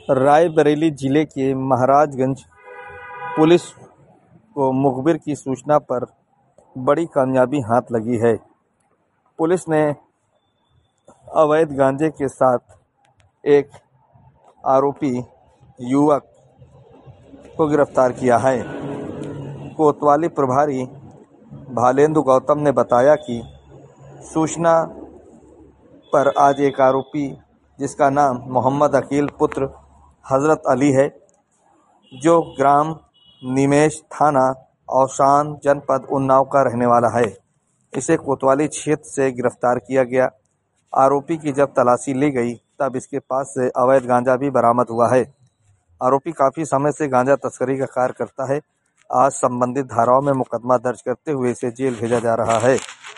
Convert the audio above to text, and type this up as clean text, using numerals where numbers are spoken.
रायबरेली जिले के महाराजगंज पुलिस को मुखबिर की सूचना पर बड़ी कामयाबी हाथ लगी है। पुलिस ने अवैध गांजे के साथ एक आरोपी युवक को गिरफ्तार किया है। कोतवाली प्रभारी भालेंदु गौतम ने बताया कि सूचना पर आज एक आरोपी, जिसका नाम मोहम्मद अकील पुत्र हजरत अली है, जो ग्राम निमेश, थाना औसान, जनपद उन्नाव का रहने वाला है, इसे कोतवाली क्षेत्र से गिरफ्तार किया गया। आरोपी की जब तलाशी ली गई तब इसके पास से अवैध गांजा भी बरामद हुआ है। आरोपी काफी समय से गांजा तस्करी का कार्य करता है। आज संबंधित धाराओं में मुकदमा दर्ज करते हुए इसे जेल भेजा जा रहा है।